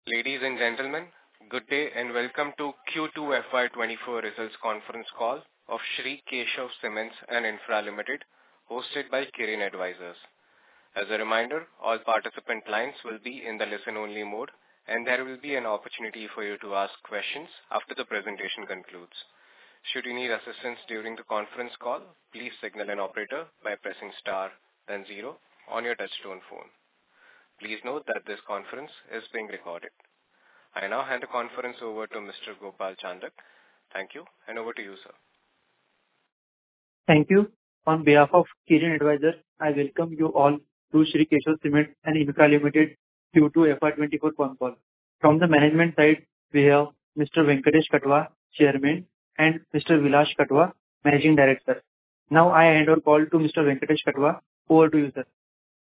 Ladies and gentlemen, good day and welcome to Q2 FY24 results conference call of Shree Keshav Cements and Infra Limited, hosted by Kirin Advisors. As a reminder, all participant lines will be in the listen-only mode, and there will be an opportunity for you to ask questions after the presentation concludes. Should you need assistance during the conference call, please signal an operator by pressing star, then 0 on your touchtone phone. Please note that this conference is being recorded. I now hand the conference over to Mr. Gopal Chandak. Thank you, and over to you, sir. Thank you. On behalf of Kirin Advisors, I welcome you all to Shree Keshav Cement and Infra Limited Q2 FY24 con call. From the management side, we have Mr. Venkatesh Katwa, Chairman, and Mr. Vilas Katwa, Managing Director. Now I hand over call to Mr. Venkatesh Katwa. Over to you, sir.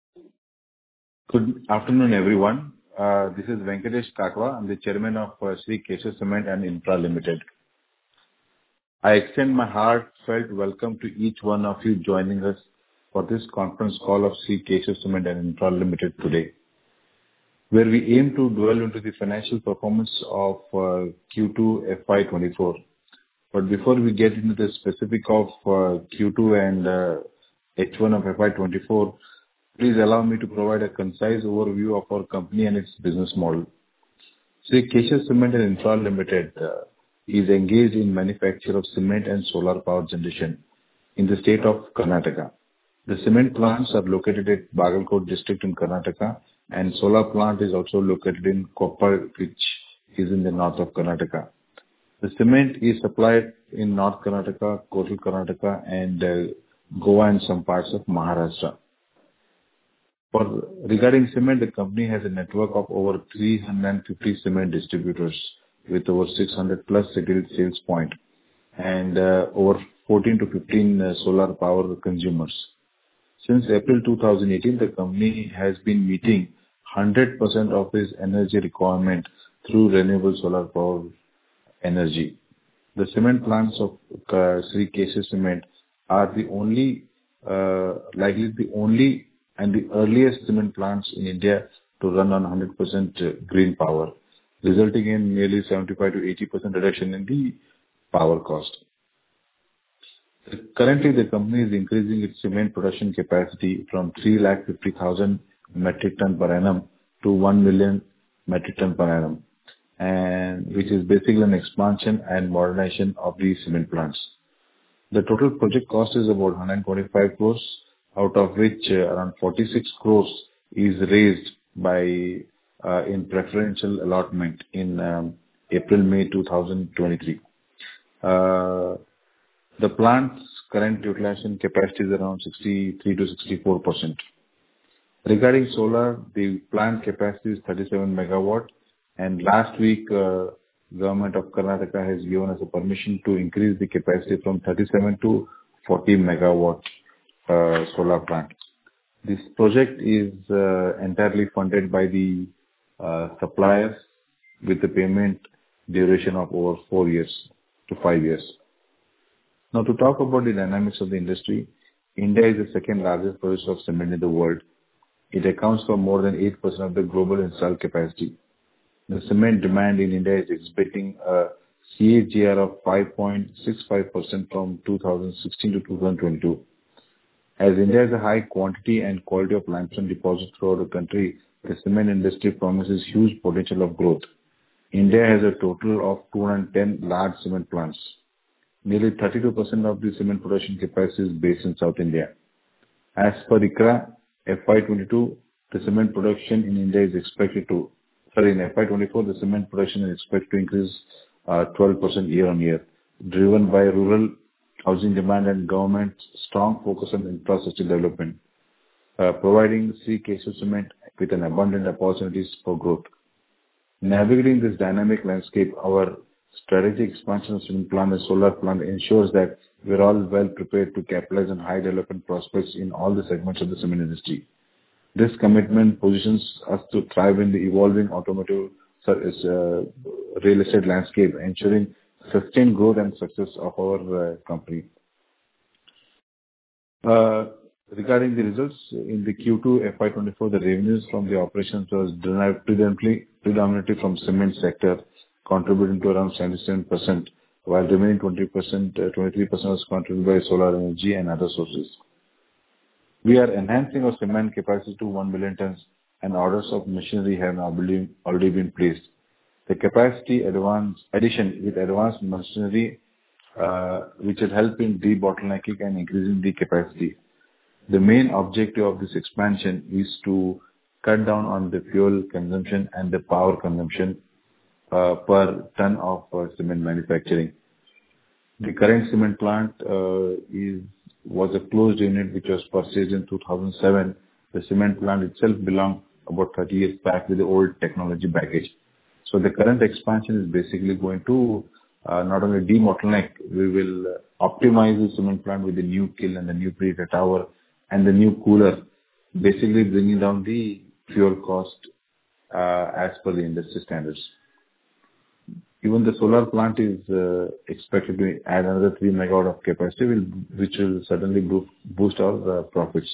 Good afternoon, everyone. This is Venkatesh Katwa. I'm the Chairman of Shree Keshav Cement and Infra Limited. I extend my heartfelt welcome to each one of you joining us for this conference call of Shree Keshav Cement and Infra Limited today, where we aim to dwell into the financial performance of Q2 FY24. But before we get into the specific of Q2 and H1 of FY24, please allow me to provide a concise overview of our company and its business model. Shree Keshav Cement and Infra Limited is engaged in manufacture of cement and solar power generation in the state of Karnataka. The cement plants are located at Bagalkot district in Karnataka, and solar plant is also located in Koppal, which is in the north of Karnataka. The cement is supplied in North Karnataka, coastal Karnataka, and Goa and some parts of Maharashtra. Regarding cement, the company has a network of over 350 cement distributors with over 600 plus scheduled sales points and over 14 to 15 solar power consumers. Since April 2018, the company has been meeting 100% of its energy requirement through renewable solar power energy. The cement plants of Shree Keshav Cement are the only and the earliest cement plants in India to run on 100% green power, resulting in nearly 75 to 80% reduction in the power cost. Currently, the company is increasing its cement production capacity from 350,000 metric ton per annum to 1 million metric ton per annum, and which is basically an expansion and modernization of the cement plants. The total project cost is about 125 crores, out of which around 46 crores is raised by in preferential allotment in April-May 2023. The plant's current utilization capacity is around 63 to 64%. Regarding solar, the plant capacity is 37 megawatt, and last week Government of Karnataka has given us a permission to increase the capacity from 37 to 40 megawatt solar plant. This project is entirely funded by the suppliers with the payment duration of over 4 years to 5 years. Now, to talk about the dynamics of the industry, India is the second largest producer of cement in the world. It accounts for more than 8% of the global installed capacity. The cement demand in India is expecting a CAGR of 5.65% from 2016 to 2022. As India has a high quantity and quality of limestone deposits throughout the country, the cement industry promises huge potential of growth. India has a total of 210 large cement plants. Nearly 32% of the cement production capacity is based in South India. As per ICRA, FY22, the cement production in India is expected to, in FY24, the cement production is expected to increase 12% year on year, driven by rural housing demand and government's strong focus on infrastructure development, providing Shree Keshav Cement with an abundant opportunities for growth. Navigating this dynamic landscape, our strategic expansion of cement plant and solar plant ensures that we're all well prepared to capitalize on high development prospects in all the segments of the cement industry. This commitment positions us to thrive in the evolving automotive real estate landscape, ensuring sustained growth and success of our company. Regarding the results, in the Q2 FY24, the revenues from the operations was derived predominantly from cement sector, contributing to around 77%, while remaining 23% was contributed by solar energy and other sources. We are enhancing our cement capacity to 1 million tons, and orders of machinery have now already been placed. The capacity addition with advanced machinery, which will help in debottlenecking and increasing the capacity. The main objective of this expansion is to cut down on the fuel consumption and the power consumption per ton of cement manufacturing. The current cement plant was a closed unit which was purchased in 2007. The cement plant itself belonged about 30 years back with the old technology baggage. So the current expansion is basically going to not only debottleneck, we will optimize the cement plant with the new kiln and the new preheater tower and the new cooler, basically bringing down the fuel cost as per the industry standards. Even the solar plant is expected to add another 3 megawatt of capacity, which will certainly boost our profits.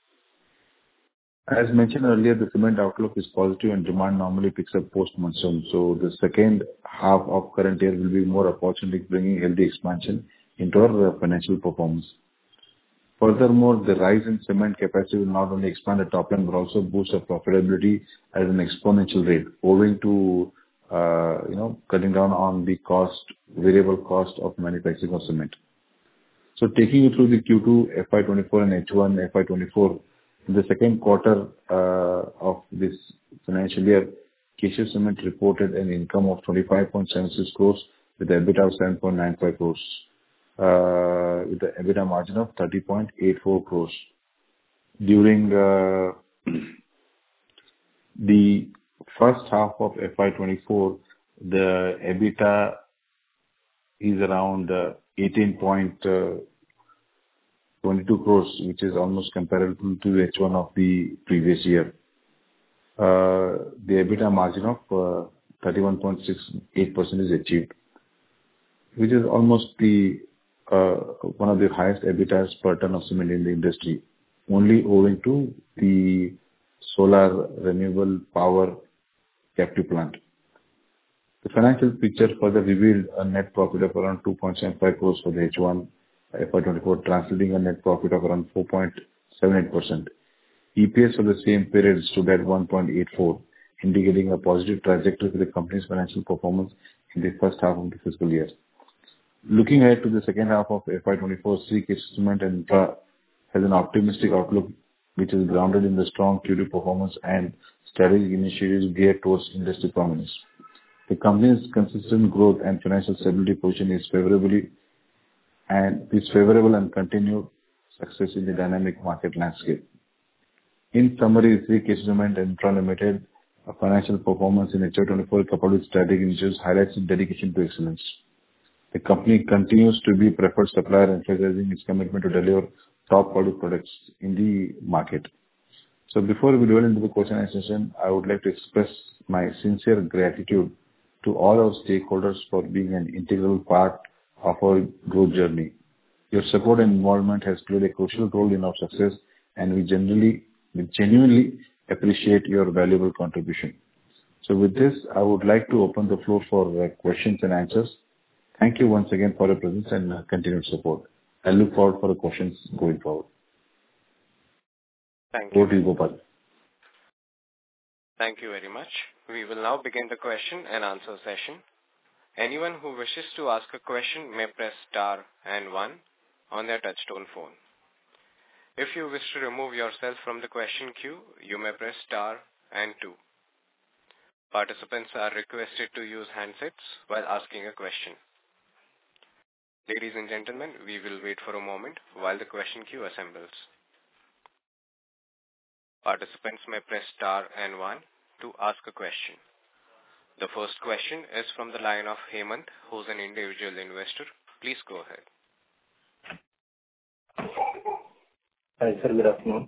As mentioned earlier, the cement outlook is positive and demand normally picks up post-monsoon. So the second half of current year will be more opportunity, bringing healthy expansion into our financial performance. Furthermore, the rise in cement capacity will not only expand the top line, but also boost our profitability at an exponential rate, owing to cutting down on the variable cost of manufacturing of cement. So taking you through the Q2 FY24 and H1 FY24, in the second quarter of this financial year, Keshav Cement reported an income of 25.76 crores with an EBITDA of 7.95 crores, with an EBITDA margin of 30.84 crores. During the first half of FY24, the EBITDA is around 18.22 crores, which is almost comparable to H1 of the previous year. The EBITDA margin of 31.68% is achieved, which is almost one of the highest EBITDAs per ton of cement in the industry, only owing to the solar renewable power captive plant. The financial picture further revealed a net profit of around 2.75 crores for the H1 FY24, translating a net profit of around 4.78%. EPS for the same period stood at 1.84, indicating a positive trajectory for the company's financial performance in the first half of the fiscal year. Looking ahead to the second half of FY24, Shree Keshav Cement and Infra has an optimistic outlook, which is grounded in the strong Q2 performance and strategic initiatives geared towards industry prominence. The company's consistent growth and financial stability position is favorable and continued success in the dynamic market landscape. In summary, Shree Keshav Cement and Infra Limited, a financial performance in HY24 coupled with strategic initiatives highlights its dedication to excellence. The company continues to be preferred supplier, emphasizing its commitment to deliver top quality products in the market. So before we delve into the question and answer session, I would like to express my sincere gratitude to all our stakeholders for being an integral part of our growth journey. Your support and involvement has played a crucial role in our success, and we genuinely appreciate your valuable contribution. So with this, I would like to open the floor for questions and answers. Thank you once again for your presence and continued support. I look forward for the questions going forward. Thank you. Over to you, Gopal. Thank you very much. We will now begin the question and answer session. Anyone who wishes to ask a question may press star and 1 on their touchtone phone. If you wish to remove yourself from the question queue, you may press star and 2. Participants are requested to use handsets while asking a question. Ladies and gentlemen, we will wait for a moment while the question queue assembles. Participants may press star and 1 to ask a question. The first question is from the line of Hemant, who's an individual investor. Please go ahead. Hi, sir. Good afternoon.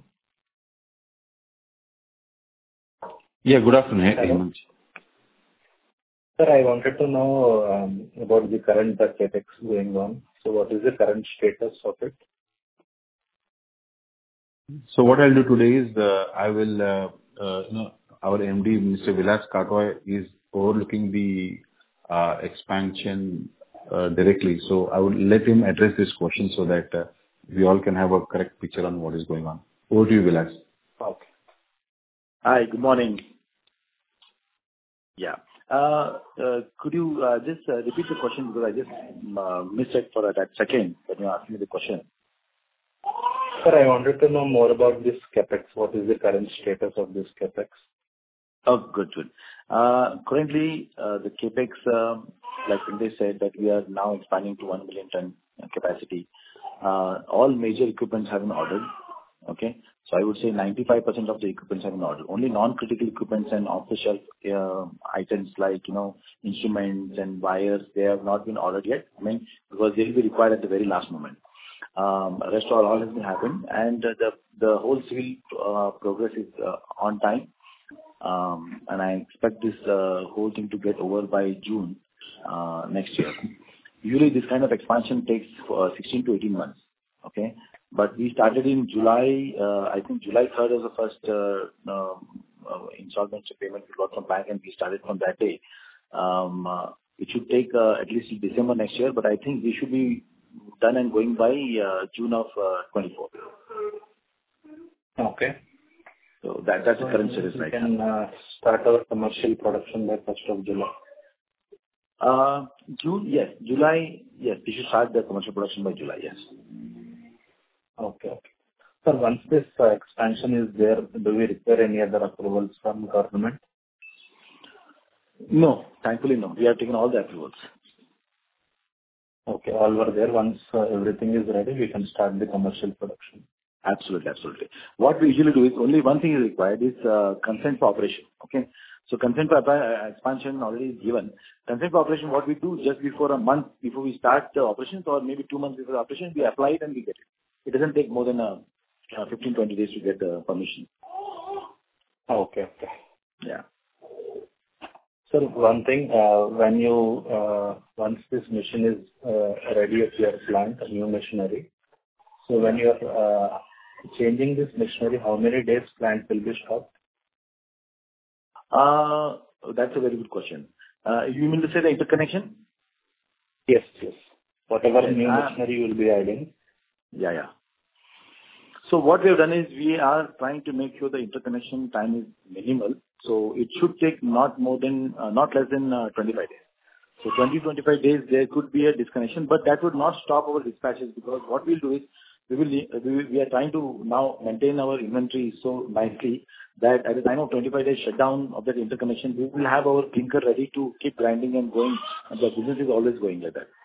Yeah, good afternoon, Hemant. Sir, I wanted to know about the current CapEx going on. So what is the current status of it? So what I'll do today is, I will, our MD, Mr. Vilas Katwa, is overlooking the expansion directly. So I will let him address this question so that we all can have a correct picture on what is going on. Over to you, Vilas. Okay. Hi, good morning. Yeah. Could you just repeat the question because I just missed it for that second when you asked me the question. Sir, I wanted to know more about this CapEx. What is the current status of this CapEx? Oh, good. Currently, the CapEx, like they said, that we are now expanding to 1 million ton capacity. All major equipments have been ordered. Okay? So I would say 95% of the equipments have been ordered. Only non-critical equipments and off-the-shelf items like, instruments and wires, they have not been ordered yet. I mean, because they will be required at the very last moment. Rest all has been happened, and the whole civil progress is on time. And I expect this whole thing to get over by June next year. Usually, this kind of expansion takes 16 to 18 months. Okay? But we started in July, I think July 3rd was the first installment payment we got from bank, and we started from that day. It should take at least December next year, but I think we should be done and going by June of 24. Okay. So that's the current status right now. We can start our commercial production by 1st of July. June, yes. July, yes. We should start the commercial production by July, yes. Okay. Sir, once this expansion is there, do we require any other approvals from government? No, thankfully no. We have taken all the approvals. Okay, all were there. Once everything is ready, we can start the commercial production. Absolutely. What we usually do is only one thing is required is consent for operation. Okay? So consent for expansion already is given. Consent for operation, what we do just before a month before we start the operations or maybe 2 months before the operation, we apply it and we get it. It doesn't take more than 15-20 days to get the permission. Okay. Yeah. Sir, one thing, when you once this machine is ready at your plant, a new machinery, so when you are changing this machinery, how many days plant will be stopped? That's a very good question. You mean to say the interconnection? Yes. Whatever new machinery you will be adding. Yeah. So what we have done is we are trying to make sure the interconnection time is minimal. So it should take not less than 25 days. So 20-25 days there could be a disconnection, but that would not stop our dispatches because what we'll do is we are trying to now maintain our inventory so nicely that at the time of 25 days shutdown of that interconnection, we will have our clinker ready to keep grinding and going, and the business is always going like that.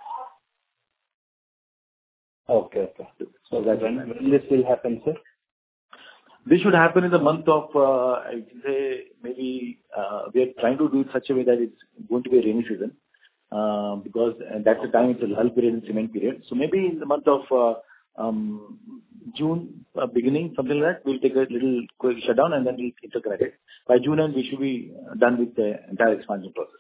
Okay. So that when this will happen, sir? This should happen in the month of, I would say, maybe we are trying to do it such a way that it's going to be a rainy season because that's the time it's a lull period and cement period. So maybe in the month of June beginning, something like that, we'll take a little quick shutdown and then we'll interconnect it. By June end, we should be done with the entire expansion process.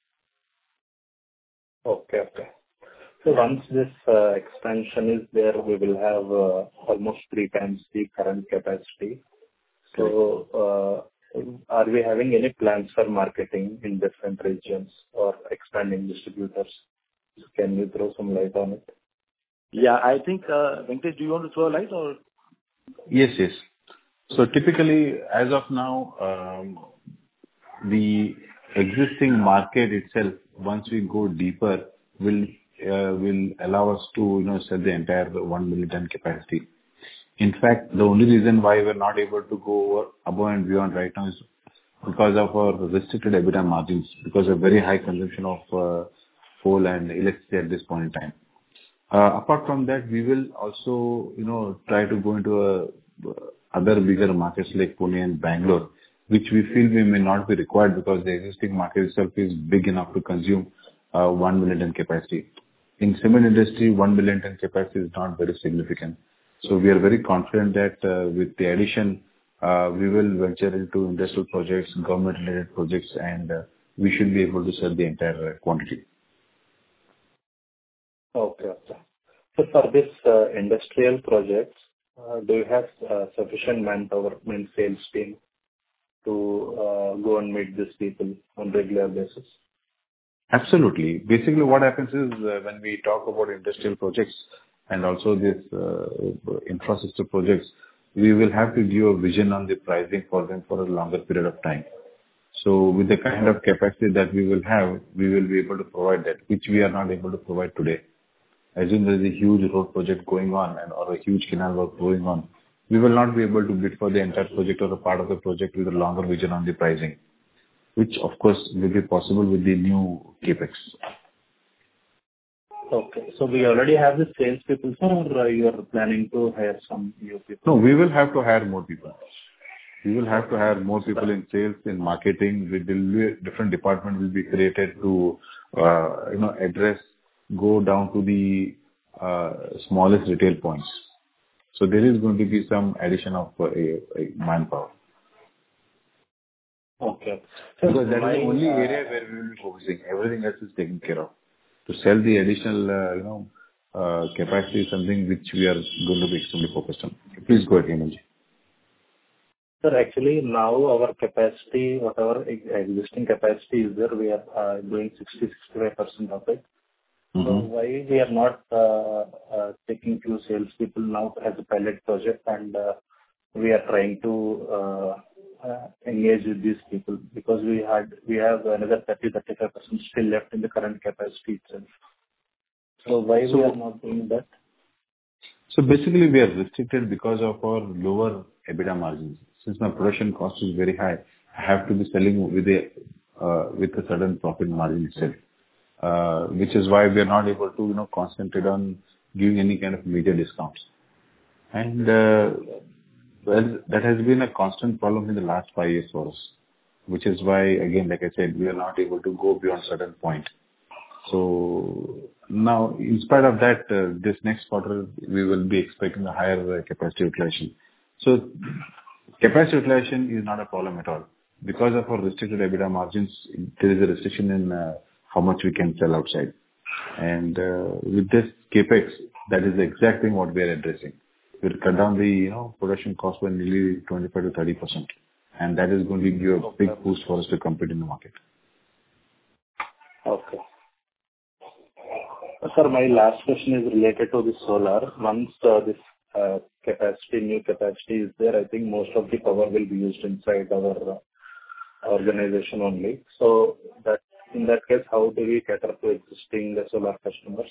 Okay. So once this expansion is there, we will have almost 3 times the current capacity. So are we having any plans for marketing in different regions or expanding distributors? So can you throw some light on it? Yeah, I think, Venkatesh, do you want to throw a light or? Yes. So typically, as of now, the existing market itself, once we go deeper, will allow us to set the entire 1 million ton capacity. In fact, the only reason why we're not able to go above and beyond right now is because of our restricted EBITDA margins, because of very high consumption of coal and electricity at this point in time. Apart from that, we will also, try to go into other bigger markets like Pune and Bangalore, which we feel we may not be required because the existing market itself is big enough to consume 1 million ton capacity. In cement industry, 1 million ton capacity is not very significant. So we are very confident that with the addition, we will venture into industrial projects, government-related projects, and we should be able to sell the entire quantity. Okay. So for this industrial projects, do you have sufficient manpower, sales team to go and meet these people on regular basis? Absolutely. Basically, what happens is when we talk about industrial projects and also this infrastructure projects, we will have to give a vision on the pricing for them for a longer period of time. So with the kind of capacity that we will have, we will be able to provide that, which we are not able to provide today. Assume there is a huge road project going on or a huge canal work going on. We will not be able to bid for the entire project or a part of the project with a longer vision on the pricing, which of course will be possible with the new CapEx. Okay. So we already have the sales people, sir, or you are planning to hire some new people? No, we will have to hire more people. We will have to hire more people in sales, in marketing. Different department will be created to, go down to the smallest retail points. So there is going to be some addition of a manpower. Okay. Because that is the only area where we will be focusing. Everything else is taken care of. To sell the additional, capacity is something which we are going to be extremely focused on. Please go ahead, Hemant. Sir, actually now our capacity, whatever existing capacity is there, we are doing 60-65% of it. Mm-hmm. So why we are not taking few salespeople now as a pilot project, and we are trying to engage with these people, because we have another 30-35% still left in the current capacity itself. So why we are not doing that? So basically, we are restricted because of our lower EBITDA margins. Since my production cost is very high, I have to be selling with a certain profit margin itself, which is why we are not able to concentrate on giving any kind of major discounts. And well, that has been a constant problem in the last 5 years for us, which is why, again, like I said, we are not able to go beyond a certain point. So now, in spite of that, this next quarter, we will be expecting a higher capacity utilization. So capacity utilization is not a problem at all. Because of our restricted EBITDA margins, there is a restriction in how much we can sell outside. And with this CapEx, that is the exact thing what we are addressing. We'll cut down the production cost by nearly 25-30%. And that is going to give a big boost for us to compete in the market. Okay. Sir, my last question is related to the solar. Once this new capacity is there, I think most of the power will be used inside our organization only. So that in that case, how do we cater to existing solar customers?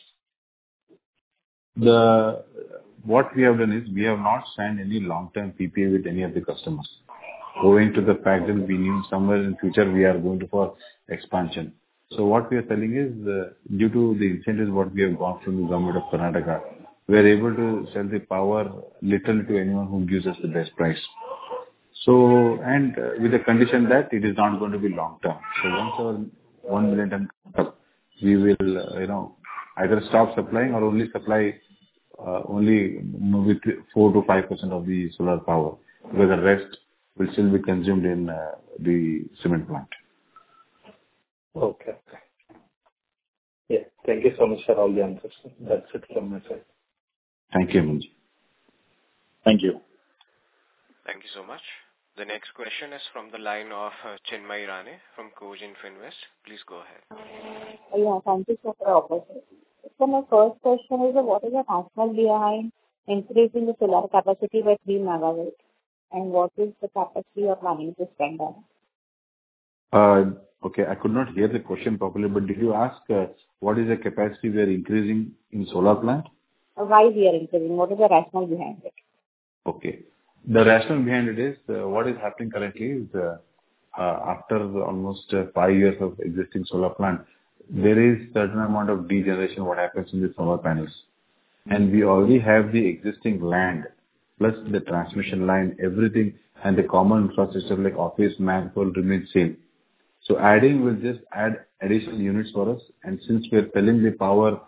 What we have done is we have not signed any long-term PPA with any of the customers, owing to the fact that we knew somewhere in future we are going to for expansion. So what we are telling is, due to the incentives what we have got from the government of Karnataka, we are able to sell the power literally to anyone who gives us the best price. So, and with the condition that it is not going to be long term. So once our 1 million ton comes up, we will, either stop supplying or only supply only with 4 to 5% of the solar power, where the rest will still be consumed in the cement plant. Okay. Yeah. Thank you so much for all the answers. That's it from my side. Thank you, Hemant. Thank you. Thank you so much. The next question is from the line of Chinmay Rane from Cogent Finvest. Please go ahead. Yeah, thank you so for the opportunity. So my first question is, what is the rationale behind increasing the solar capacity by 3 megawatts? And what is the capacity you are planning to spend on? Okay, I could not hear the question properly, but did you ask what is the capacity we are increasing in solar plant? Why we are increasing? What is the rationale behind it? Okay. The rationale behind it is, what is happening currently is, after almost 5 years of existing solar plant, there is certain amount of degeneration what happens in the solar panels. And we already have the existing land, plus the transmission line, everything, and the common infrastructure like office, manhole remains same. So adding will just add additional units for us. And since we are selling the power,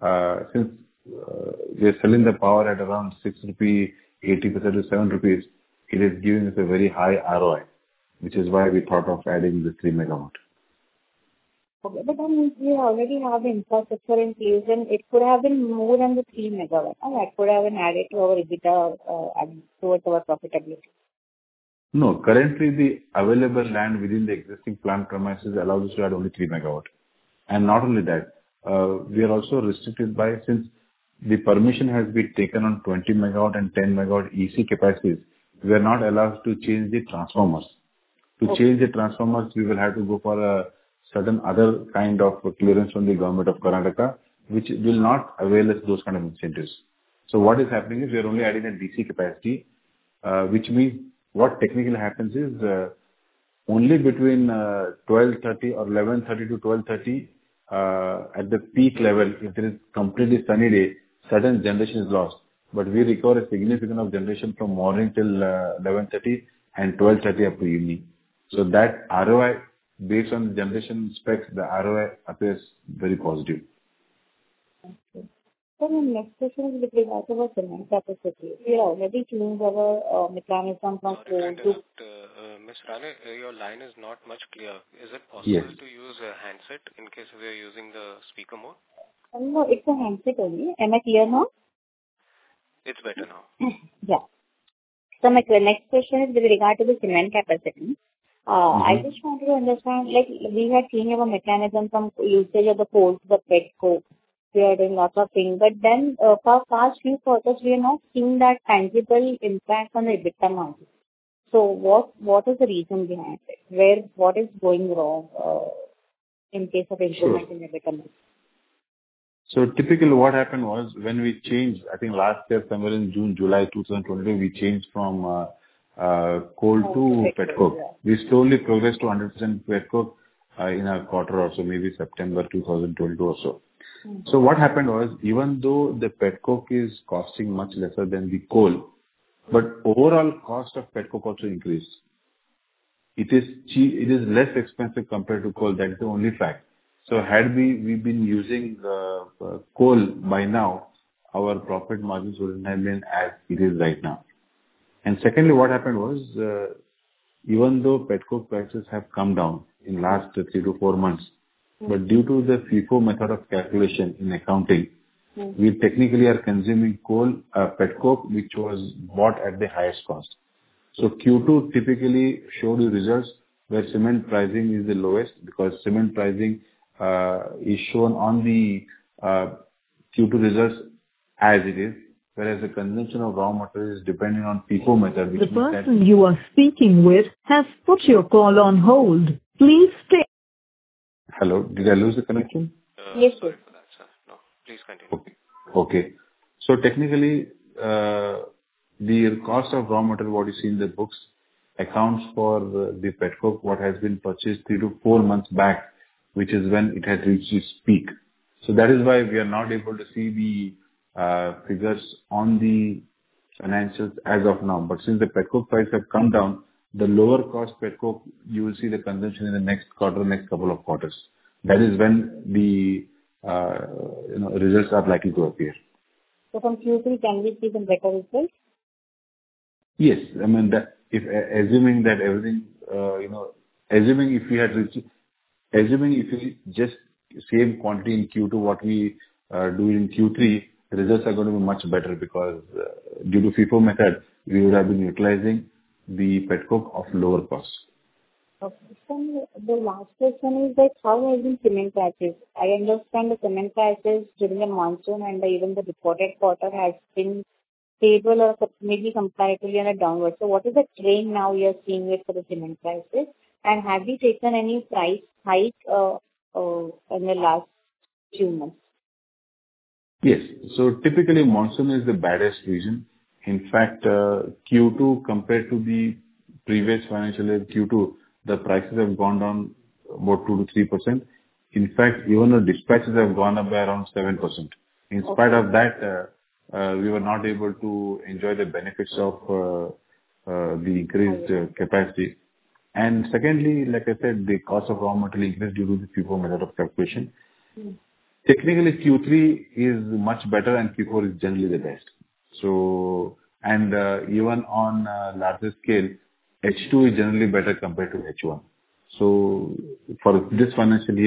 we are selling the power at around 6 rupee, 80% to 7 rupees, it is giving us a very high ROI, which is why we thought of adding the 3 megawatt. Okay, but then we already have the infrastructure in place, and it could have been more than the 3 megawatt. And that could have been added to our EBITDA, and towards our profitability. No, currently the available land within the existing plant premises allows us to add only 3 megawatt. And not only that, we are also restricted by, since the permission has been taken on 20 megawatt and 10 megawatt EC capacities, we are not allowed to change the transformers. To change the transformers, we will have to go for a certain other kind of clearance from the government of Karnataka, which will not avail us those kind of incentives. So what is happening is we are only adding a DC capacity, which means what technically happens is only between 12:30 or 11:30 to 12:30 at the peak level, if there is completely sunny day, certain generation is lost. But we recover a significant of generation from morning till 11:30 and 12:30 up to evening. So that ROI, based on the generation specs, the ROI appears very positive. Okay. So the next question is with regard to our cement capacity. We are already changed our mechanism from coal to... Ms. Rane, your line is not much clear. Is it possible Yes. to use a handset in case we are using the speaker mode? No, it's a handset only. Am I clear now? It's better now. Yeah. So my next question is with regard to the cement capacity. I just wanted to understand, like, we had seen our mechanism from usage of the coal to the pet coke. We are doing lots of things, but then for past few quarters, we are not seeing that tangible impact on the EBITDA margin. So what is the reason behind it? What is going wrong in case of improvement in EBITDA margin? So typically what happened was when we changed, I think last year somewhere in June, July 2022, we changed from coal to pet coke. We slowly progressed to 100% pet coke in a quarter or so, maybe September 2022 or so. So what happened was, even though the pet coke is costing much lesser than the coal, but overall cost of pet coke also increased. It is less expensive compared to coal. That is the only fact. So had we've been using coal by now, our profit margins wouldn't have been as it is right now. And secondly, what happened was, even though pet coke prices have come down in last 3 to 4 months, but due to the FIFO method of calculation in accounting, we technically are consuming coal, pet coke, which was bought at the highest cost. So Q2 typically showed you results where cement pricing is the lowest, because cement pricing is shown on the Q2 results as it is, whereas the consumption of raw material is depending on FIFO method. Which the person you are speaking with has put your call on hold. Please stay. Hello, did I lose the connection? Yes, Sorry sir. for that, sir. No, please continue. Okay. So technically, the cost of raw material, what you see in the books, accounts for the pet coke, what has been purchased 3 to 4 months back, which is when it had reached its peak. So that is why we are not able to see the figures on the financials as of now. But since the pet coke price have come down, the lower cost pet coke, you will see the consumption in the next quarter, next couple of quarters. That is when the results are likely to appear. So from Q3, can we see some better results? Yes, I mean that if assuming that everything, assuming if we just same quantity in Q2 what we do in Q3, the results are going to be much better, because due to FIFO method, we would have been utilizing the pet coke of lower cost. Okay. So the last question is that how has been cement prices? I understand the cement prices during the monsoon and even the reported quarter has been stable or maybe comparatively on a downward. So what is the trend now you are seeing it for the cement prices? And have we taken any price hike in the last few months? Yes. So typically monsoon is the baddest region. In fact, Q2 compared to the previous financial year Q2, the prices have gone down about 2 to 3%. In fact, even the dispatches have gone up by around 7%. In spite of that, we were not able to enjoy the benefits of the increased capacity. And secondly, like I said, the cost of raw material increased due to the FIFO method of calculation. Technically, Q3 is much better and Q4 is generally the best. So, and even on a larger scale, H2 is generally better compared to H1. So for this financial year,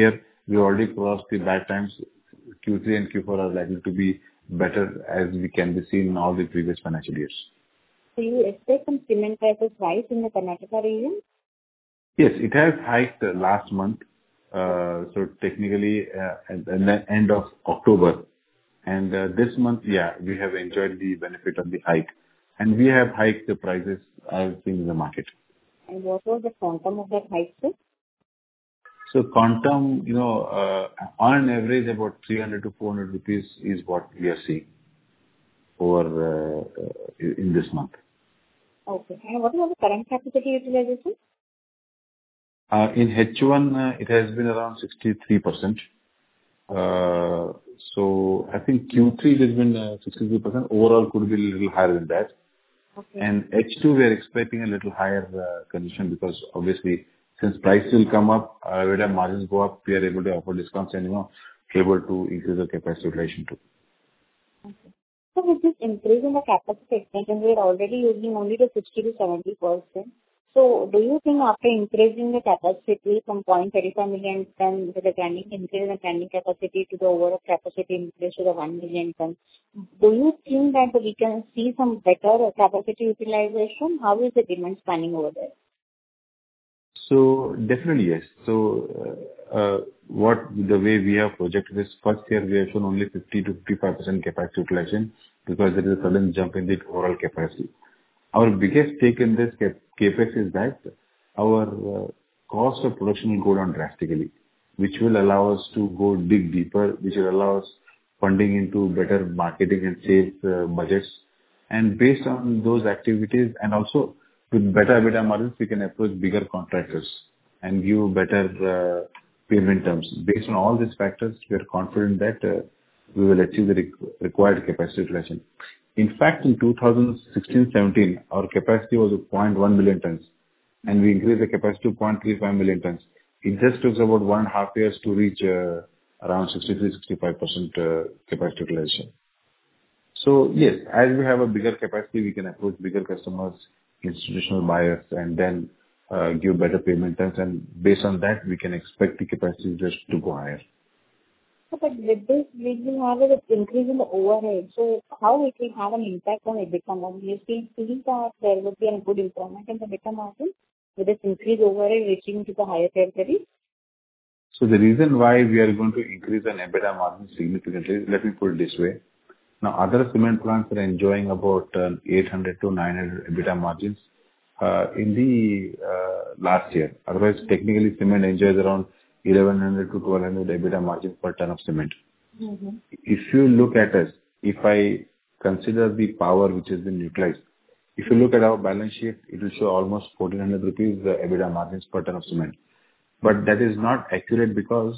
we already crossed the bad times. Q3 and Q4 are likely to be better as we can be seen in all the previous financial years. So you expect some cement prices rise in the Karnataka region? Yes, it has hiked last month. So technically at the end of October. And this month, yeah, we have enjoyed the benefit of the hike. And we have hiked the prices I've seen in the market. And what was the quantum of that hike, sir? So quantum, on average about 300 to 400 rupees is what we are seeing over in this month. Okay. And what is the current capacity utilization? In H1, it has been around 63%. So I think Q3 it has been 63%. Overall could be a little higher than that. Okay. And H2 we are expecting a little higher condition because obviously since price will come up, whether margins go up, we are able to offer discounts and able to increase the capacity utilization too. Okay. So with this increase in the capacity expansion, we are already using only the 60 to 70%. So do you think after increasing the capacity from 0.35 million ton with the increase in the grinding capacity to the overall capacity increase to the 1 million ton, do you think that we can see some better capacity utilization? How is the demand spanning over there? So definitely yes. So the way we have projected this first year, we have shown only 50 to 55% capacity utilization because there is a sudden jump in the overall capacity. Our biggest take in this capex is that our cost of production will go down drastically, which will allow us to go dig deeper, which will allow us funding into better marketing and sales budgets. And based on those activities and also with better EBITDA margins, we can approach bigger contractors and give better payment terms. Based on all these factors, we are confident that we will achieve the required capacity utilization. In fact, in 2016-17, our capacity was 0.1 million tons, and we increased the capacity to 0.35 million tons. It just took about 1.5 years to reach around 63-65% capacity utilization. So yes, as we have a bigger capacity, we can approach bigger customers, institutional buyers, and then give better payment terms. And based on that, we can expect the capacity just to go higher. But with this, we will have an increase in the overhead. So how it will have an impact on EBITDA margin? You see that there would be a good improvement in the EBITDA margin with this increased overhead reaching to the higher territory? So the reason why we are going to increase an EBITDA margin significantly, let me put it this way. Now, other cement plants are enjoying about 800 to 900 EBITDA margins in the last year. Otherwise, technically, cement enjoys around 1100 to 1200 EBITDA margin per ton of cement. Mm-hmm. If you look at us, if I consider the power which has been utilized, if you look at our balance sheet, it will show almost 1400 rupees EBITDA margins per ton of cement. But that is not accurate because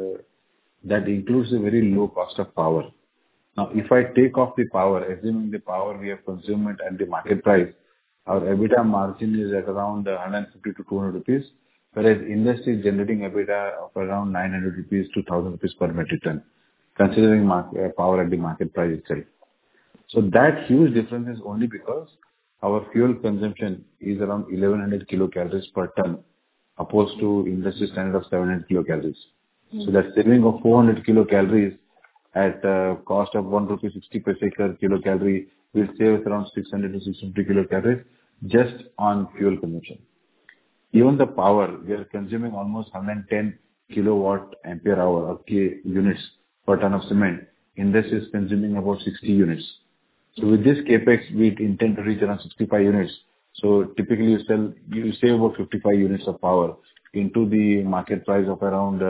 that includes a very low cost of power. Now, if I take off the power, assuming the power we have consumed at the market price, our EBITDA margin is at around 150 to 200 rupees, whereas industry is generating EBITDA of around 900 rupees to 1000 rupees per metric ton, considering power at the market price itself. So that huge difference is only because our fuel consumption is around 1100 kilocalories per ton, opposed to industry standard of 700 kilocalories. Mm-hmm. So that saving of 400 kilocalories at cost of 1 rupee 60 paise per kilocalorie will save us around 600 to 650 kilocalories just on fuel consumption. Even the power, we are consuming almost 110 kilowatt ampere hour or units per ton of cement. Industry is consuming about 60 units. So with this capex, we intend to reach around 65 units. So typically you save about 55 units of power into the market price of around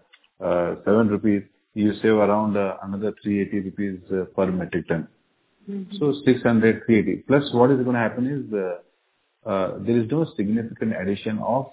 7 rupees. You save around another 380 rupees per metric ton. Mm-hmm. So 600, 380. Plus what is going to happen is there is no significant addition of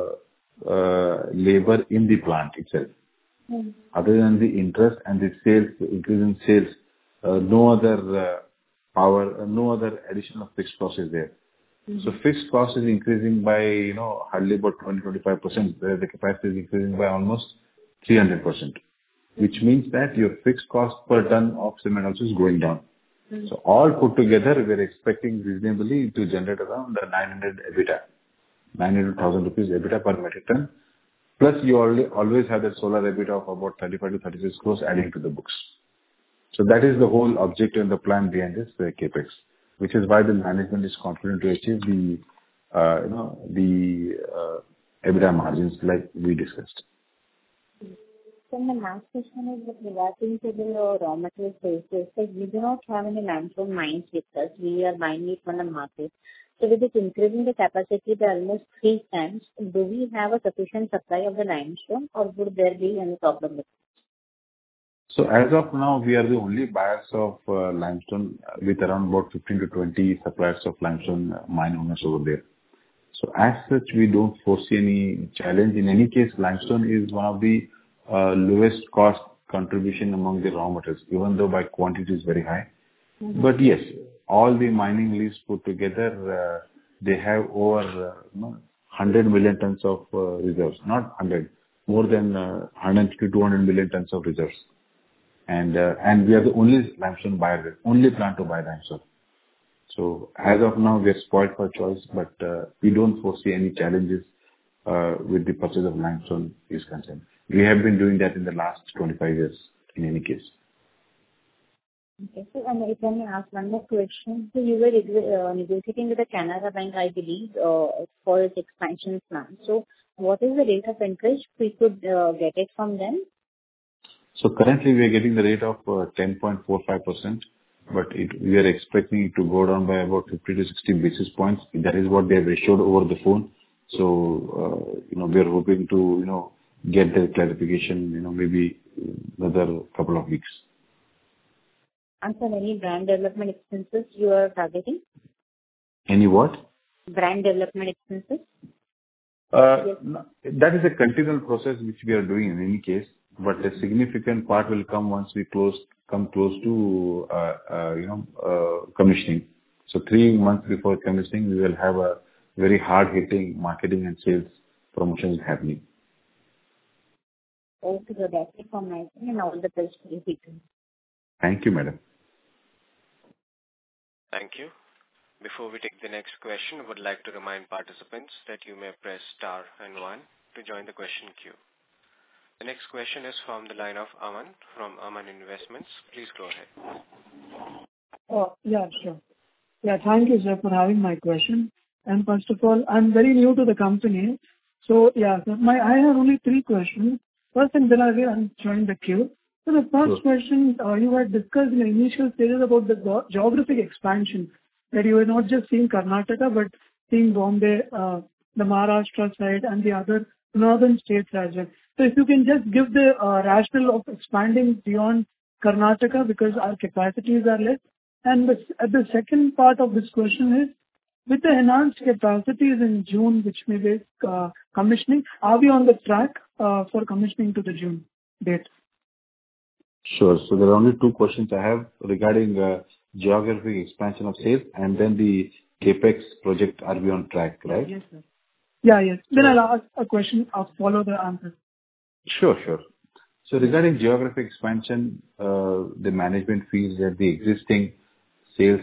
labor in the plant itself. Mm-hmm. Other than the interest and the sales, increase in sales, no other no other addition of fixed cost is there. Mm-hmm. So fixed cost is increasing by, hardly about 20-25%, where the capacity is increasing by almost 300%, which means that your fixed cost per ton of cement also is going down. Mm-hmm. So all put together, we are expecting reasonably to generate around 900 EBITDA, 900 to 1000 rupees EBITDA per metric ton. Plus, you always have that solar EBITDA of about 35 to 36 crores adding to the books. So that is the whole objective and the plan behind this CapEx, which is why the management is confident to achieve the EBITDA margins like we discussed. So my last question is with regarding to the raw material prices. Like we do not have any limestone mines with us. We are buying it from the market. So with this increasing the capacity by almost 3 times, do we have a sufficient supply of the limestone, or would there be any problem with it? So as of now, we are the only buyers of limestone with around about 15 to 20 suppliers of limestone mine owners over there. So as such, we don't foresee any challenge. In any case, limestone is one of the lowest cost contribution among the raw materials, even though by quantity is very high. Mm-hmm. But yes, all the mining leases put together, they have over 100 million tons of reserves. Not 100, more than 100 to 200 million tons of reserves. And we are the only limestone buyer, only plan to buy limestone. So as of now, we are spoiled for choice, but we don't foresee any challenges with the purchase of limestone is concerned. We have been doing that in the last 25 years in any case. Okay. So, and if I may ask one more question. So you were negotiating with the Canara Bank, I believe, for its expansion plan. So what is the rate of interest we could get it from them? So currently we are getting the rate of 10.45%, but we are expecting it to go down by about 50 to 60 basis points. That is what they have issued over the phone. So, we are hoping to, get the clarification, maybe another couple of weeks. And for any brand development expenses you are targeting? Any what? Brand development expenses? Yes. That is a continual process which we are doing in any case, but a significant part will come once we come close to, commissioning. So 3 months before commissioning, we will have a very hard-hitting marketing and sales promotions happening. Okay, so that's it from my side, and all the best for the future. Thank you, madam. Thank you. Before we take the next question, I would like to remind participants that you may press star and 1 to join the question queue. The next question is from the line of Aman from Aman Investments. Please go ahead. Yeah, sure. Yeah, thank you, sir, for having my question. And first of all, I'm very new to the company. So, yeah, I have only 3 questions. First, and then I'll join the queue. So the first question, you had discussed in the initial stages about the geographic expansion, that you were not just seeing Karnataka, but seeing Bombay, the Maharashtra side, and the other northern states as well. So if you can just give the rationale of expanding beyond Karnataka, because our capacities are less. And the second part of this question is, with the enhanced capacities in June, which may be commissioning, are we on the track for commissioning to the June date? Sure. So there are only 2 questions I have regarding geographic expansion of sales, and then the CapEx project, are we on track, right? Yes, sir. Yeah, yes. Then I'll ask a question, I'll follow the answer. Sure. So regarding geographic expansion, the management feels that the existing sales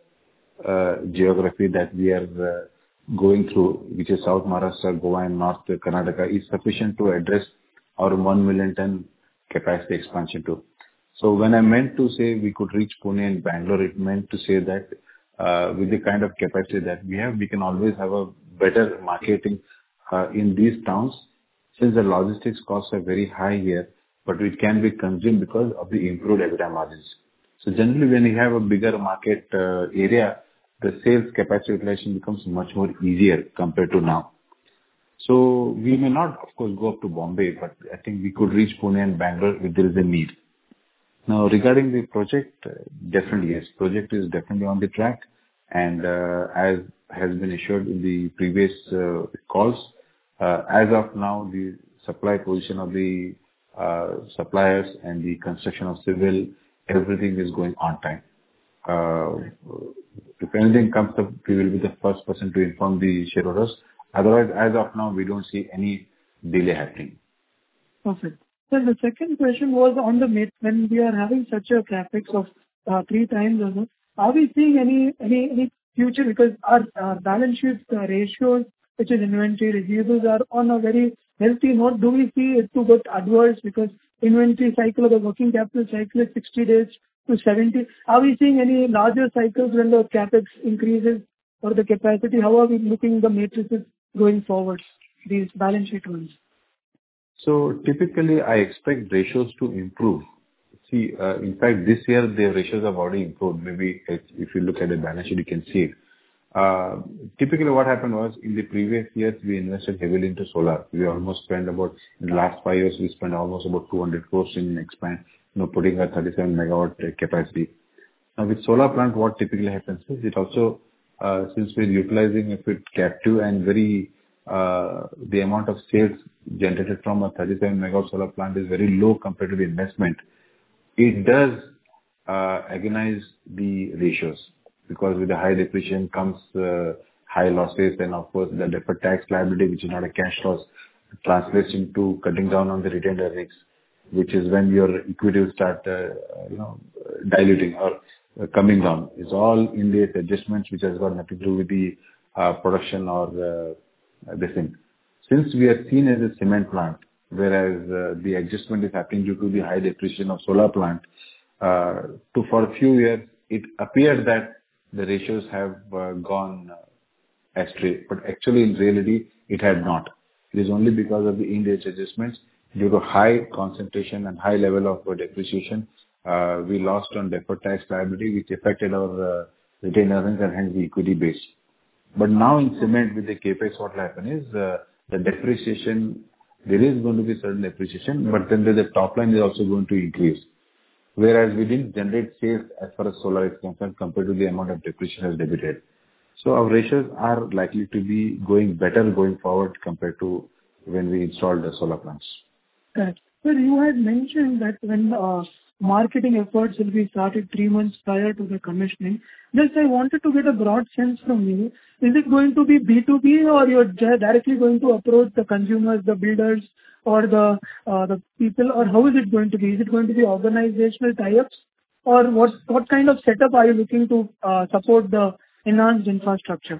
geography that we are going through, which is South Maharashtra, Goa and North Karnataka, is sufficient to address our 1 million ton capacity expansion too. So when I meant to say we could reach Pune and Bangalore, it meant to say that with the kind of capacity that we have, we can always have a better marketing in these towns, since the logistics costs are very high here, but it can be consumed because of the improved EBITDA margins. So generally, when you have a bigger market area, the sales capacity utilization becomes much more easier compared to now. So we may not, of course, go up to Bombay, but I think we could reach Pune and Bangalore if there is a need. Now, regarding the project, definitely yes, project is definitely on the track, and as has been assured in the previous calls, as of now, the supply position of the suppliers and the construction of civil, everything is going on time. If anything comes up, we will be the first person to inform the shareholders. Otherwise, as of now, we don't see any delay happening. Perfect. So the second question was on when we are having such a capex of 3 times, are we seeing any future? Because our balance sheet ratios, which is inventory receivables, are on a very healthy note, do we see it to get adverse because inventory cycle or the working capital cycle is 60 days to 70? Are we seeing any larger cycles when the CapEx increases or the capacity? How are we looking the matrices going forward, these balance sheet ones? So typically, I expect ratios to improve. See, in fact, this year, the ratios have already improved. Maybe if you look at the balance sheet, you can see it. Typically, what happened was, in the previous years, we invested heavily into solar. We almost spent about, in the last 5 years, we spent almost about 200 crores in putting a 37 megawatt capacity. Now, with solar plant, what typically happens is, it also, since we're utilizing it captive and the amount of sales generated from a 37 megawatt solar plant is very low compared to the investment. It does agonize the ratios, because with the high depreciation comes high losses, and of course the deferred tax liability, which is not a cash loss, translates into cutting down on the retained earnings, which is when your equity will start diluting or coming down. It's all in the adjustments which has got nothing to do with the production or this thing. Since we are seen as a cement plant, whereas the adjustment is happening due to the high depreciation of solar plant, for a few years it appeared that the ratios have gone astray, but actually in reality it had not. It is only because of the Ind-AS adjustments due to high concentration and high level of depreciation. We lost on deferred tax liability, which affected our retained earnings and hence the equity base. But now in cement with the capex, what will happen is the depreciation, there is going to be certain depreciation, but then the top line is also going to increase. Whereas we didn't generate sales as far as solar is concerned compared to the amount of depreciation as debited. So our ratios are likely to be going better going forward compared to when we installed the solar plants. Correct. Sir, you had mentioned that when marketing efforts will be started 3 months prior to the commissioning. Just I wanted to get a broad sense from you. Is it going to be B2B, or you're directly going to approach the consumers, the builders, or the people, or how is it going to be? Is it going to be organizational tie-ups, or what kind of setup are you looking to support the enhanced infrastructure?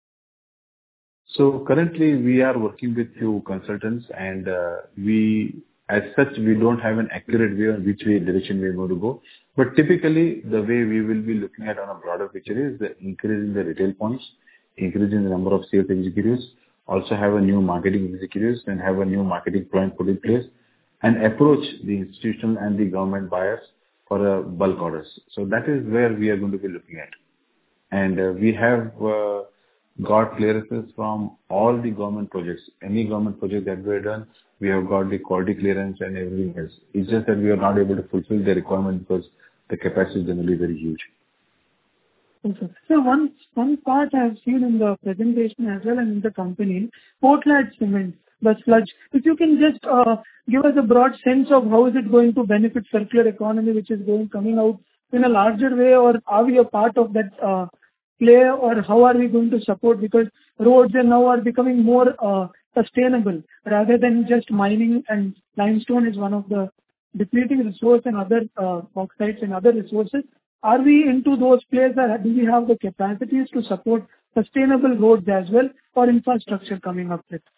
So currently we are working with few consultants, and as such, we don't have an accurate view on which direction we are going to go. But typically, the way we will be looking at on a broader picture is the increasing the retail points, increasing the number of sales executives, also have a new marketing executives, and have a new marketing plan put in place, and approach the institutional and the government buyers for bulk orders. So that is where we are going to be looking at. And we have got clearances from all the government projects. Any government project that we have done, we have got the quality clearance and everything else. It's just that we are not able to fulfill the requirement because the capacity is generally very huge. Okay. So one part I have seen in the presentation as well and in the company, Portland Cement, the sludge. If you can just give us a broad sense of how is it going to benefit circular economy, which is coming out in a larger way, or are we a part of that play, or how are we going to support? Because roads now are becoming more sustainable rather than just mining, and limestone is one of the depleting resource, and other bauxites and other resources. Are we into those plays, or do we have the capacities to support sustainable roads as well, or infrastructure coming up with?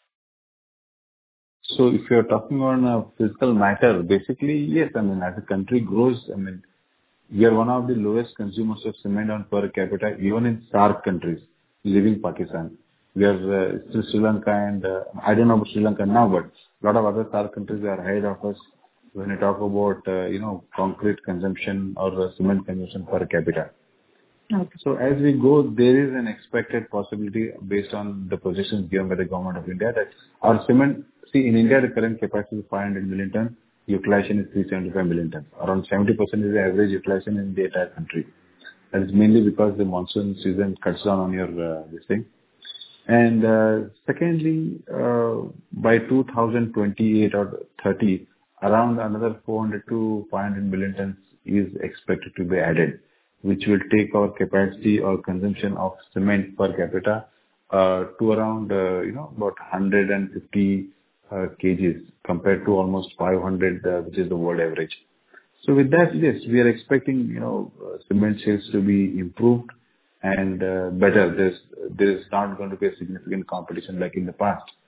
So if you're talking on a physical matter, basically, yes, I mean, as the country grows, I mean, we are one of the lowest consumers of cement on per capita, even in SAARC countries, leaving Pakistan. We are still Sri Lanka, and I don't know about Sri Lanka now, but a lot of other SAARC countries are ahead of us when you talk about, concrete consumption or cement consumption per capita. Okay. So as we go, there is an expected possibility based on the projections given by the government of India that our cement, in India, the current capacity is 500 million ton, utilization is 375 million ton. Around 70% is the average utilization in the entire country. That is mainly because the monsoon season cuts down on your this thing. And secondly, by 2028 or 30, around another 400 to 500 million tons is expected to be added, which will take our capacity or consumption of cement per capita to around, about 150 kgs compared to almost 500, which is the world average. So with that, yes, we are expecting, cement sales to be improved and better. There is not going to be a significant competition like in the past.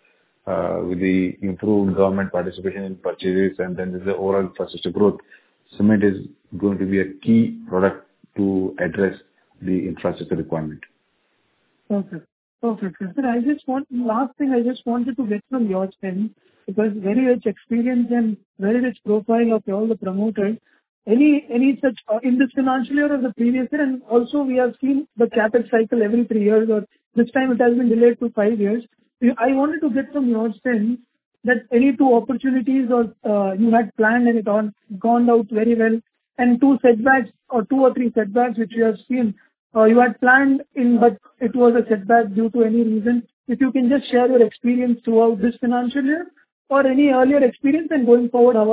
with the improved government participation in purchases, and then there's the overall infrastructure growth, cement is going to be a key product to address the infrastructure requirement. Perfect. Perfect. Sir, last thing I just wanted to get from your end, because very rich experience and very rich profile of all the promoters. Any such in this financial year or the previous year, and also we have seen the capex cycle every 3 years, or this time it has been delayed to 5 years. I wanted to get from your sense that any two opportunities or you had planned and it all gone out very well, and two setbacks or 2 or 3 setbacks which you have seen, you had planned in, but it was a setback due to any reason. If you can just share your experience throughout this financial year or any earlier experience, and going forward, how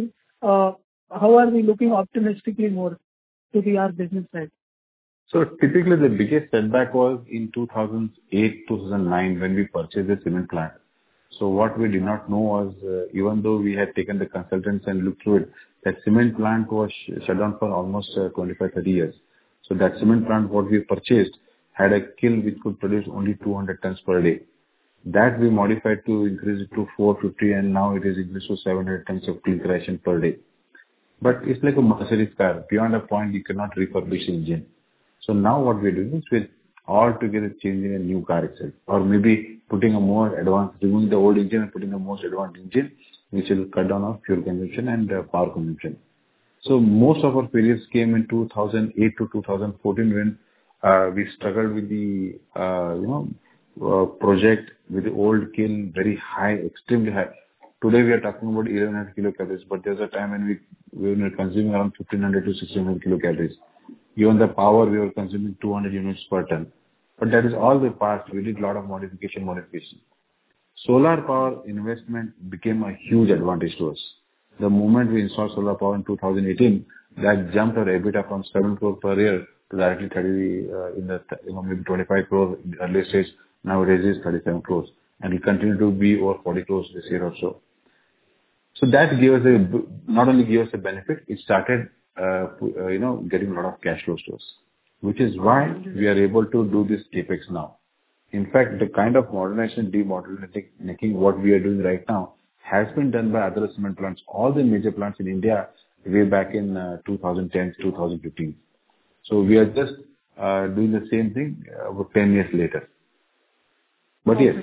are we looking optimistically more to our business side? So typically the biggest setback was in 2008, 2009 when we purchased the cement plant. So what we did not know was, even though we had taken the consultants and looked through it, that cement plant was shut down for almost 25, 30 years. So that cement plant, what we purchased, had a kiln which could produce only 200 tons per day. That we modified to increase it to 450, and now it is increased to 700 tons of clinkerization per day. But it's like a Mercedes car. Beyond a point, you cannot refurbish the engine. So now what we're doing is we're all together changing a new car itself, or maybe putting a more advanced, removing the old engine and putting a most advanced engine, which will cut down our fuel consumption and power consumption. So most of our failures came in 2008 to 2014 when we struggled with the project with the old kiln, very high, extremely high. Today we are talking about 1100 kilocalories, but there's a time when we were consuming around 1500 to 1600 kilocalories. Even the power, we were consuming 200 units per ton. But that is all the past. We did a lot of modification. Solar power investment became a huge advantage to us. The moment we installed solar power in 2018, that jumped our EBITDA from 7 crore per year to directly 30, maybe 25 crore in the early stage. Now it is 37 crores, and will continue to be over 40 crores this year or so. So that gave us not only gave us a benefit, it started, getting a lot of cash flows to us, which is why we are able to do this capex now. In fact, the kind of modernization, debottlenecking, what we are doing right now has been done by other cement plants, all the major plants in India way back in 2010, 2015. So we are just doing the same thing about 10 years later. But yes,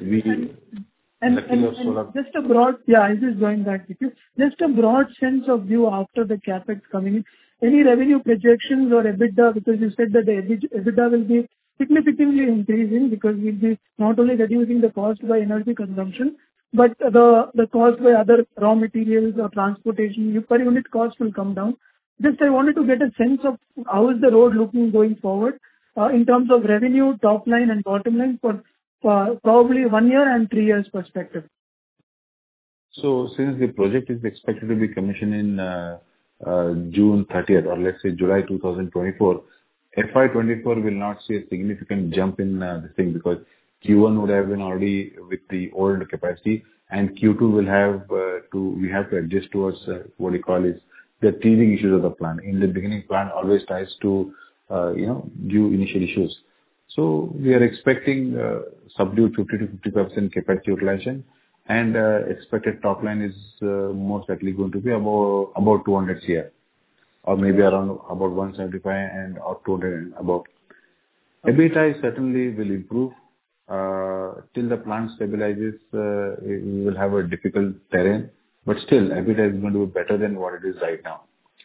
just a broad, I just joined that with you. Just a broad sense of view after the capex coming in. Any revenue projections or EBITDA, because you said that the EBITDA will be significantly increasing because we'll be not only reducing the cost by energy consumption, but the cost by other raw materials or transportation, per unit cost will come down. Just I wanted to get a sense of how is the road looking going forward in terms of revenue, top line and bottom line for probably 1 year and 3 years perspective. So since the project is expected to be commissioned in June 30th, or let's say July 2024, FY24 will not see a significant jump in this thing, because Q1 would have been already with the old capacity, and Q2 will have we have to adjust towards what we call is the teething issues of the plant. In the beginning, plant always tries to give initial issues. So we are expecting subdued 50 to 55% capacity utilization, and expected top line is most likely going to be about 200 CR, or maybe around about 175 and or 200 and above. EBITDA certainly will improve. Till the plant stabilizes, we will have a difficult terrain, but still EBITDA is going to be better than what it is right now.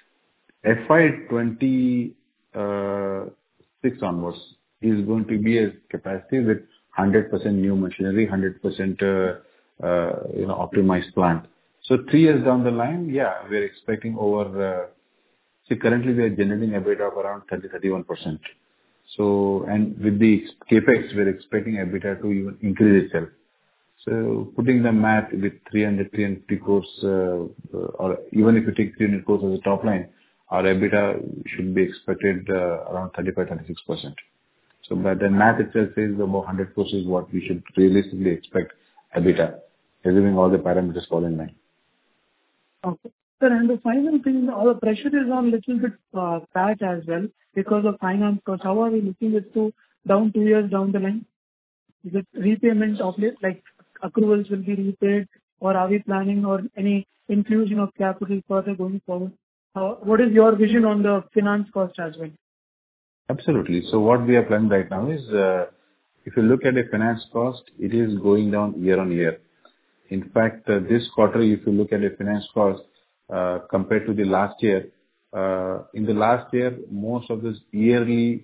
FY26 onwards is going to be a capacity with 100% new machinery, 100% optimized plant. So 3 years down the line, we are expecting over. Currently we are generating EBITDA of around 30-31%. So, and with the capex, we are expecting EBITDA to even increase itself. So putting the math with 350 crores, or even if you take 300 crores as a top line, our EBITDA should be expected around 35-36%. So by the math itself says about 100 crores is what we should realistically expect EBITDA, assuming all the parameters fall in line. Okay. Sir, and the final thing, the pressure is on little bit PAT as well because of finance costs. How are we looking at down 2 years down the line? Is it repayment of it, like accruals will be repaid, or are we planning or any infusion of capital further going forward? What is your vision on the finance cost as well? Absolutely. So what we are planning right now is, if you look at the finance cost, it is going down year on year. In fact, this quarter, if you look at the finance cost, compared to the last year, in the last year, most of this yearly,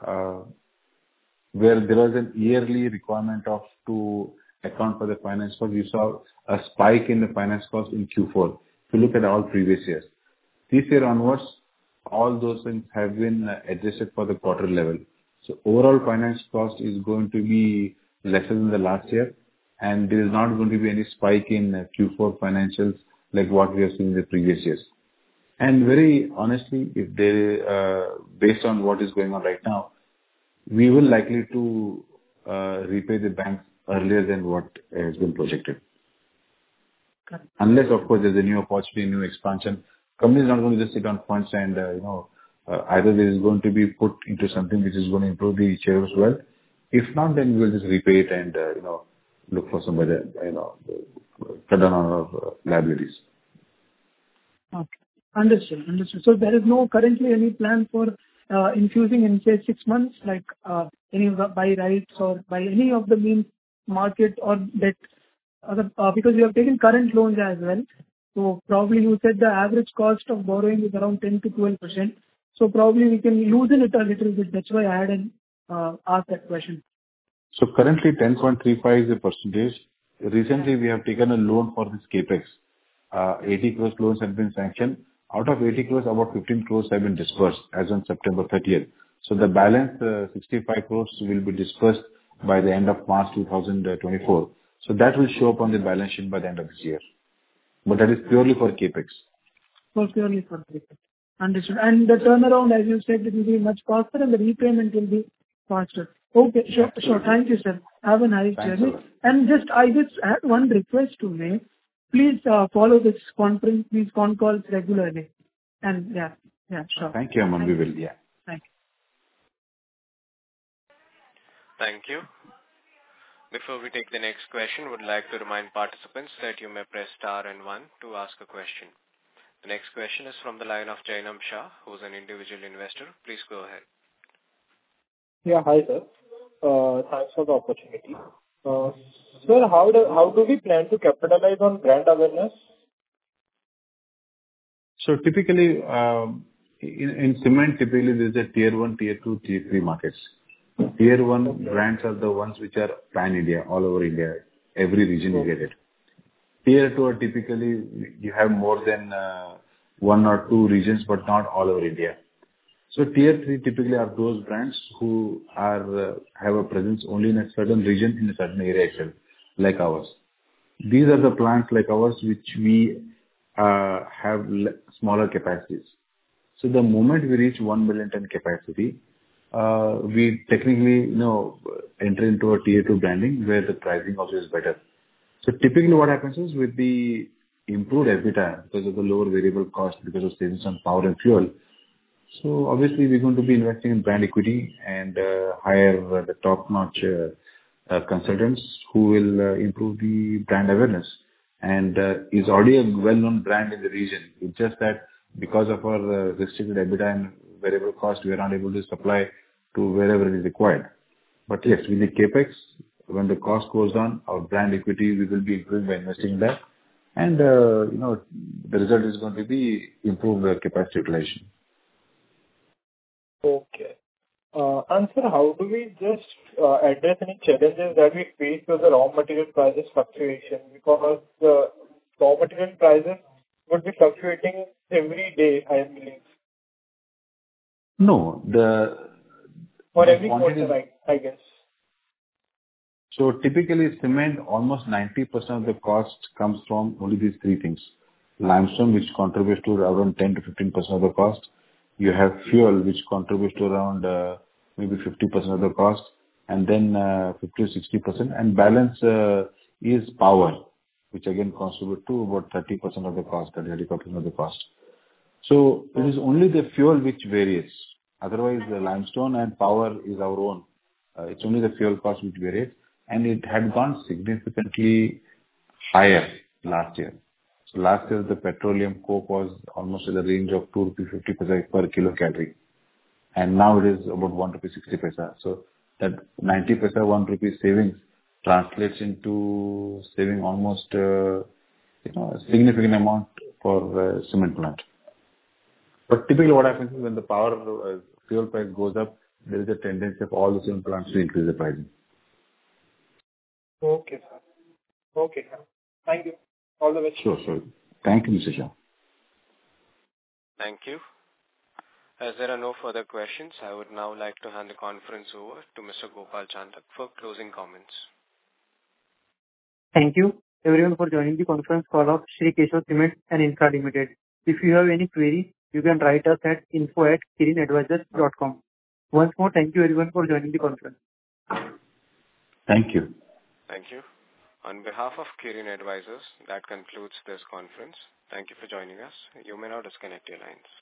where there was an yearly requirement to account for the finance cost, we saw a spike in the finance cost in Q4. If you look at all previous years. This year onwards, all those things have been adjusted for the quarter level. So overall finance cost is going to be lesser than the last year, and there is not going to be any spike in Q4 financials like what we have seen in the previous years. And very honestly, if based on what is going on right now, we will likely to repay the banks earlier than what has been projected. Correct. Unless, of course, there's a new opportunity, new expansion. Company is not going to just sit on funds and, either there is going to be put into something which is going to improve the shares well. If not, then we will just repay it and, look for some other, cut down on our liabilities. Okay. Understood. So there is no currently any plan for infusing in, say, 6 months, like any of the by rights or by any of the means, market or debt, because you have taken current loans as well. So probably you said the average cost of borrowing is around 10 to 12%. So probably we can loosen it a little bit. That's why I had asked that question. So currently 10.35 is the percentage. Recently we have taken a loan for this capex. 80 crores loans have been sanctioned. Out of 80 crores, about 15 crores have been disbursed as on September 30th. So the balance 65 crores will be disbursed by the end of March 2024. So that will show up on the balance sheet by the end of this year. But that is purely for capex. Purely for capex. Understood. And the turnaround, as you said, it will be much faster and the repayment will be faster. Okay, sure. Thank you, sir. Have a nice journey. And I just had one request to make. Please follow this conference, these con calls regularly. And yeah, sure. Thank you, Aman. We will, yeah. Thank you. Thank you. Before we take the next question, would like to remind participants that you may press star and 1 to ask a question. The next question is from the line of Jainam Shah, who is an individual investor. Please go ahead. Yeah, hi sir. Thanks for the opportunity. Sir, how do we plan to capitalize on brand awareness? So typically, in cement, typically there is a tier 1, tier 2, tier 3 markets. Tier 1 brands are the ones which are pan-India, all over India. Every region you get it. Tier 2 are typically, you have more than 1 or 2 regions, but not all over India. So tier 3 typically are those brands who have a presence only in a certain region, in a certain area itself, like ours. These are the plants like ours which we have smaller capacities. So the moment we reach 1 million ton capacity, we technically, enter into a tier 2 branding where the pricing also is better. So typically what happens is with the improved EBITDA because of the lower variable cost, because of savings on power and fuel. So obviously we're going to be investing in brand equity and hire the top-notch consultants who will improve the brand awareness. And is already a well-known brand in the region. It's just that because of our restricted EBITDA and variable cost, we are not able to supply to wherever it is required. But yes, with the capex, when the cost goes down, our brand equity we will be improving by investing in that. And the result is going to be improved capacity utilization. Okay. And sir, how do we just address any challenges that we face with the raw material prices fluctuation? Because the raw material prices would be fluctuating every day, I believe. No, or every quarter, I guess. So typically cement, almost 90% of the cost comes from only these 3 things. Limestone, which contributes to around 10 to 15% of the cost. You have fuel, which contributes to around maybe 50% of the cost, and then 50 to 60%. And balance is power, which again contributes to about 30% of the cost, 35% of the cost. So it is only the fuel which varies. Otherwise, the limestone and power is our own. It's only the fuel cost which varies. and it had gone significantly higher last year. So last year, the petroleum coke was almost in the range of 2.50 rupees per kilocalorie, and now it is about 1.60 rupee. So that 90 paisa, 1 rupee savings translates into saving almost a significant amount for cement plant. But typically what happens is when the fuel price goes up, there is a tendency of all the cement plants to increase the pricing. Okay, sir. Okay, sir. Thank you. All the best. Sure. Thank you, Mr. Shah. Thank you. As there are no further questions, I would now like to hand the conference over to Mr. Gopal Chandak for closing comments. Thank you everyone for joining the conference call of Shri Keshav Cement and Infra Limited. If you have any query, you can write us at info@kirinadvisors.com. Once more, thank you everyone for joining the conference. Thank you. Thank you. On behalf of Kirin Advisors, that concludes this conference. Thank you for joining us. You may now disconnect your lines.